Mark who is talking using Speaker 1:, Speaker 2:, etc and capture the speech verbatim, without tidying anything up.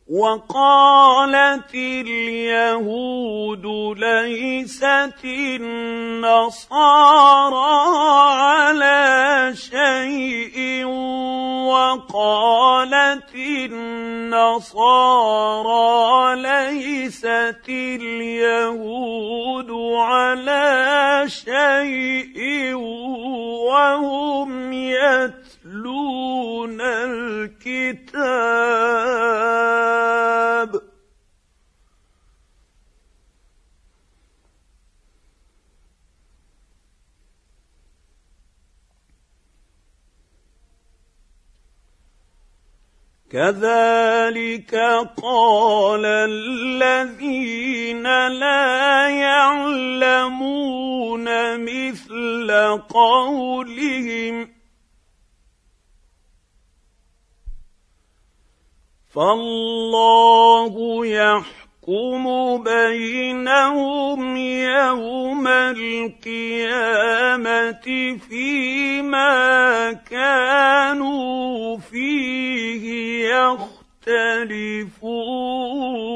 Speaker 1: وقالت اليهود ليست النصارى على شيء وقالت النصارى ليست اليهود على شيء وهم يتلون الكتاب. كذلك قال الذين لا يعلمون مثل قولهم فالله يحكم بينهم يوم القيامة فيما كانوا فيه يختلفون.